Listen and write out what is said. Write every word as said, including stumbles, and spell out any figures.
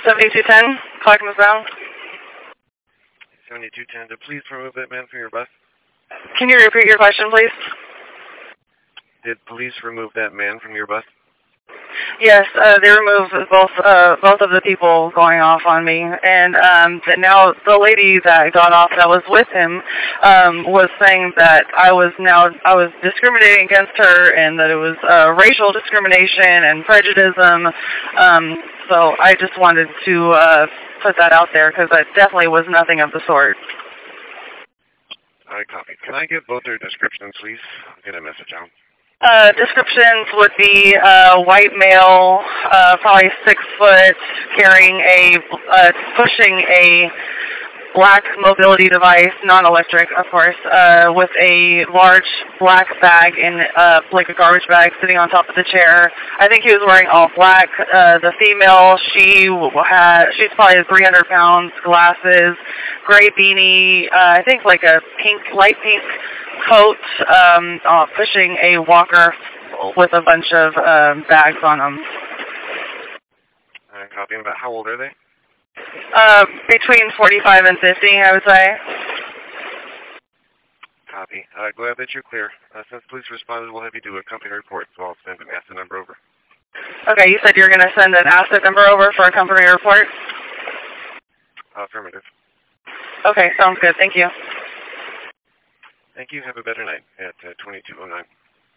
seventy-two ten, Clackamas bound. seventy-two ten, to please remove that man from your bus. Can you repeat your question, please? Did police remove that man from your bus? Yes, uh, they removed both uh, both of the people going off on me, and um, but now the lady that got off that was with him um, was saying that I was now I was discriminating against her, and that it was uh, racial discrimination and prejudice. Um, so I just wanted to uh, put that out there because it definitely was nothing of the sort. I copy. Can I get both their descriptions, please? I'll get a message out. Uh, descriptions would be uh, white male, uh, probably six foot, carrying a, uh, pushing a black mobility device, non-electric, of course, uh, with a large black bag in, uh, like a garbage bag sitting on top of the chair. I think he was wearing all black. Uh, the female, she had, she's probably three hundred pounds, glasses, gray beanie, uh, I think like a pink, light pink coat, um, uh, pushing a walker with a bunch of um, bags on them. Uh, copy. About how old are they? Uh, between forty-five and fifty, I would say. Copy. Uh, glad that you're clear. Uh, since police responded, we'll have you do a company report, so I'll send an asset number over. Okay, you said you're going to send an asset number over for a company report? Uh, affirmative. Okay, sounds good. Thank you. Thank you. Have a better night at uh, twenty-two oh nine.